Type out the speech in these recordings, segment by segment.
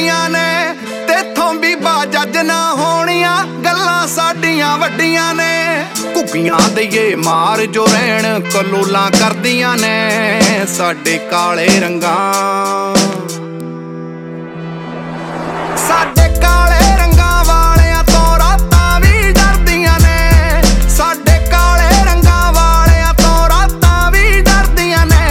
ਕਰਦੀਆਂ ਨੇ, ਤੇਥੋਂ ਵੀ ਬਾਜੱਜ ਨਾ ਹੋਣੀਆਂ ਗੱਲਾਂ ਸਾਡੀਆਂ ਵੱਡੀਆਂ ਨੇ। ਘੁੱਗੀਆਂ ਦਈਏ ਮਾਰ ਜੋ ਰਹਿਣ ਕਲੋਲਾਂ ਕਰਦੀਆਂ ਨੇ ਸਾਡੇ ਕਾਲੇ ਰੰਗਾਂ। ਸਾਡੇ ਕਾਲੇ ਰੰਗਾਂ ਵਾਲਿਆਂ ਤੋਂ ਰਾਤਾਂ ਵੀ ਡਰਦੀਆਂ ਨੇ, ਸਾਡੇ ਕਾਲੇ ਰੰਗਾਂ ਵਾਲਿਆਂ ਤੋਂ ਰਾਤਾਂ ਵੀ ਡਰਦੀਆਂ ਨੇ।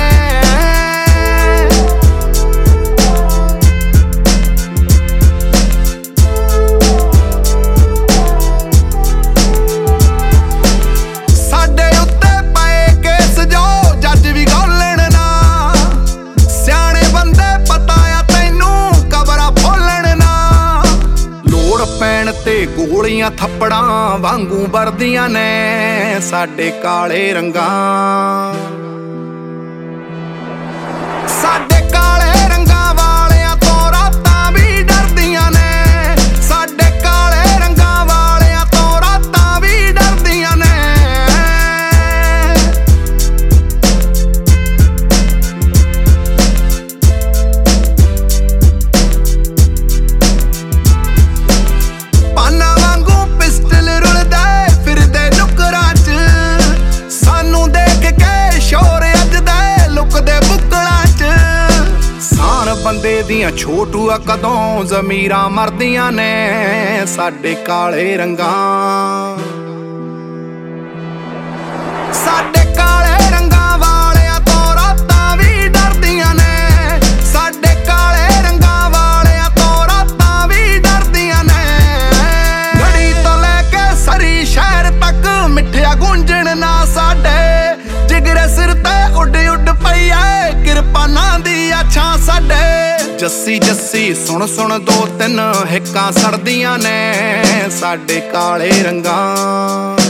ਸਾਡੇ ਉੱਤੇ ਪਏ ਕੇਸ ਜੋ ਜੱਜ ਵੀ ਗੋਲਣ ਨਾ, ਸਿਆਣੇ ਬੰਦੇ ਪਤਾ ਆ ਤੈਨੂੰ ਕਬਰਾਂ ਫੋਲਣ ਨਾ। ਲੋੜ ਪੈਣ ਤੇ ਗੋਲੀਆਂ ਥੱਪੜਾਂ ਵਾਂਗੂ ਵਰਦੀਆਂ ਨੇ ਸਾਡੇ ਕਾਲੇ ਰੰਗਾਂ। ਸਾਡੇ ਕਾਲੇ ਰੰਗਾਂ ਵਾਲਿਆਂ ਤੋਂ ਰਾਤਾਂ ਵੀ ਡਰਦੀਆਂ ਨੇ, ਸਾਡੇ ਕਾਲੇ ਰੰਗਾਂ ਵਾਲਿਆਂ ਤੋਂ ਰਾਤਾਂ ਵੀ ਡਰਦੀਆਂ ਨੇ। ਪਾਨਾ ਵਾਂਗੂ ਪਿਸਟਲ ਰੁਲਦੇ ਫਿਰਦੇ ਨੁਕਰਾਂ 'ਚ, ਸਾਨੂੰ ਦੇਖ ਕੇ ਸ਼ੋਰ ਅੱਜਦੇ ਲੁਕਦੇ ਬੁੱਕਲਾਂ 'ਚ। ਸਾਨ ਬੰਦੇ ਦੀਆਂ ਛੋਟੂਆ ਕਦੋਂ ਜ਼ਮੀਰਾਂ ਮਰਦੀਆਂ ਨੇ ਸਾਡੇ ਕਾਲੇ ਰੰਗਾਂ। ਸਾਡੇ ਕਾਲੇ ਰੰਗਾਂ ਵਾਲਿਆਂ ਤੋਂ ਰਾਤਾਂ ਵੀ ਡਰਦੀਆਂ ਨੇ, ਸਾਡੇ ਕਾਲੇ ਰੰਗਾਂ ਵਾਲਿਆਂ ਤੋਂ ਰਾਤਾਂ ਵੀ ਡਰਦੀਆਂ ਨੇ। ਗੜੀ ਤੋਂ ਲੈ ਕੇ ਸਰੀ ਸ਼ਹਿਰ ਤੱਕ ਮਿੱਠਿਆ ਗੂੰਜਣ ਨਾ ਸਾਡੇ, ਜਿਗਰੇ ਸਿਰ ਤੇ ਉੱਡ ਉੱਡ ਪਈ ਏ ਕਿਰਪਾਨਾਂ ਦੀ ਅੱਛਾ ਸਾਡੇ। ਜੱਸੀ ਜੱਸੀ ਸੁਣ ਸੁਣ ਦੋ ਤਿੰਨ ਹਿੱਕਾਂ ਸੜਦੀਆਂ ਨੇ ਸਾਡੇ ਕਾਲੇ ਰੰਗਾਂ।